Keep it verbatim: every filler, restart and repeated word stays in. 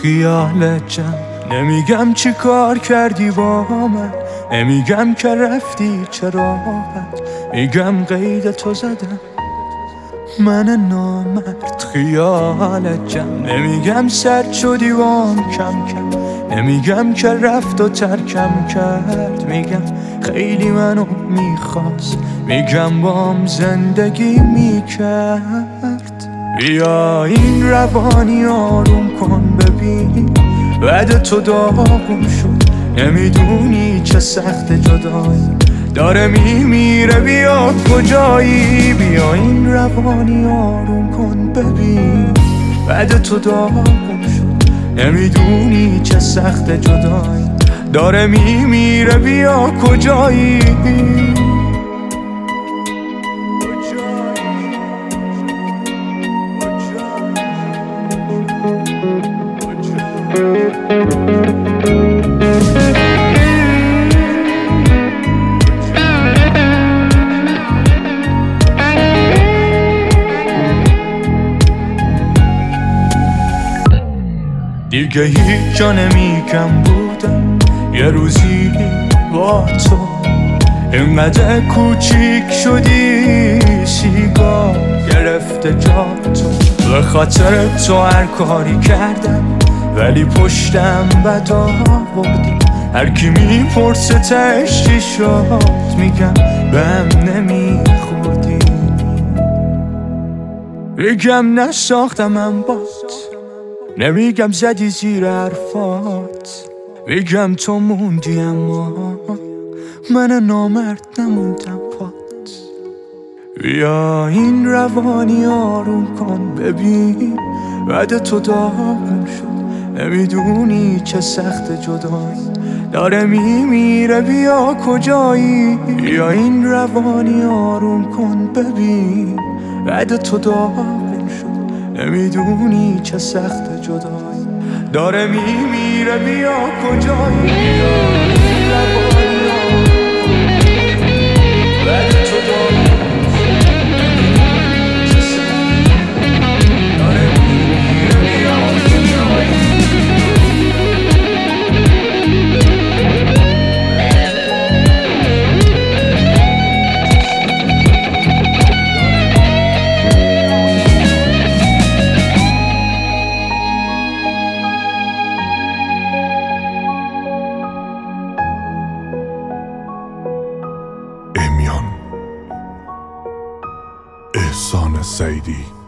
خیالت جمع نمیگم چی کار کردی با من، نمیگم که رفتی چه راحت، میگم قید تو زدم من نامرد. خیالت جمع نمیگم سرد شدی وام کم کم، نمیگم که رفت و ترکم کرد، میگم خیلی منو میخواست، میگم بام زندگی میکرد. بیا این روانی آروم کن ببین بعد تو داغم شد، نمیدونی چه سخت جدایی داره میمیره، بیا کجایی. بیا این روانی آروم کن ببین بعد تو داغم شد، نمیدونی چه سخت جدایی داره میمیره، بیا کجایی. دیگه هیچ جا نمیگم بودم یه روزی با تو، اینقدر کوچیک شدی سیگار گرفته جا تو. به خاطر تو هر کاری کردم ولی پشتم بدا بردی، هر کی میپرسه تهش چی شد میگم بهم نمیخوردی. میگم نساختمم بات، نمیگم زدی زیر حرفات، میگم تو موندی اما من نامرد نموندم پات. بیا این روانی آروم کن ببین بعد تو داغم شد، نمیدونی چه سخت جدایی داره میمیره، بیا کجایی. بیا این روانی آروم کن ببین بعد تو داغم شد، نمیدونی چه سخت جدایی داره میمیره، بیا کجایی. بیا این روانی آروم کن بعد تو داغم احسان سیدی.